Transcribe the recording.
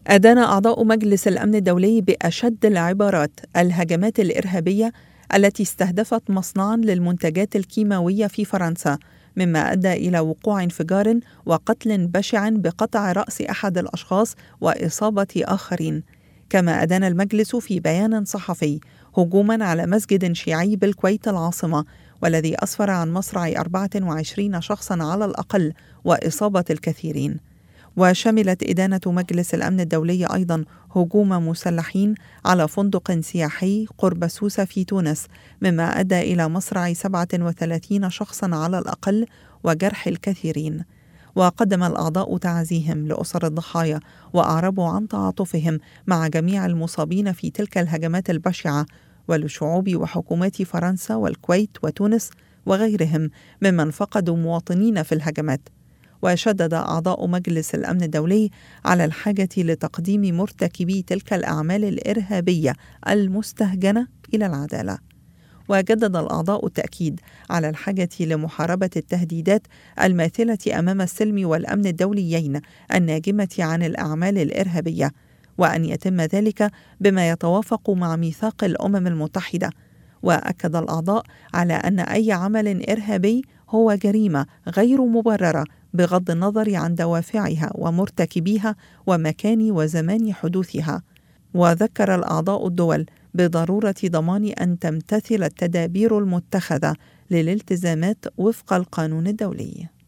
أدان أعضاء مجلس الأمن الدولي بأشد العبارات الهجمات الإرهابية التي استهدفت مصنعاً للمنتجات الكيماوية في فرنسا، مما أدى إلى وقوع انفجار وقتل بشع بقطع رأس أحد الأشخاص وإصابة آخرين. كما أدان المجلس في بيان صحفي هجوماً على مسجد شيعي بالكويت العاصمة، والذي أسفر عن مصرع 24 شخصاً على الأقل وإصابة الكثيرين. وشملت إدانة مجلس الأمن الدولي أيضاً هجوم مسلحين على فندق سياحي قرب سوسة في تونس، مما أدى إلى مصرع 37 شخصاً على الأقل وجرح الكثيرين. وقدم الأعضاء تعزيهم لأسر الضحايا، وأعربوا عن تعاطفهم مع جميع المصابين في تلك الهجمات البشعة، ولشعوب وحكومات فرنسا والكويت وتونس وغيرهم ممن فقدوا مواطنين في الهجمات. وشدد أعضاء مجلس الأمن الدولي على الحاجة لتقديم مرتكبي تلك الأعمال الإرهابية المستهجنة إلى العدالة. وجدد الأعضاء التأكيد على الحاجة لمحاربة التهديدات الماثلة أمام السلم والأمن الدوليين الناجمة عن الأعمال الإرهابية، وأن يتم ذلك بما يتوافق مع ميثاق الأمم المتحدة. وأكد الأعضاء على أن أي عمل إرهابي هو جريمة غير مبررة بغض النظر عن دوافعها ومرتكبيها ومكان وزمان حدوثها. وذكر الأعضاء الدول بضرورة ضمان أن تمتثل التدابير المتخذة للالتزامات وفق القانون الدولي.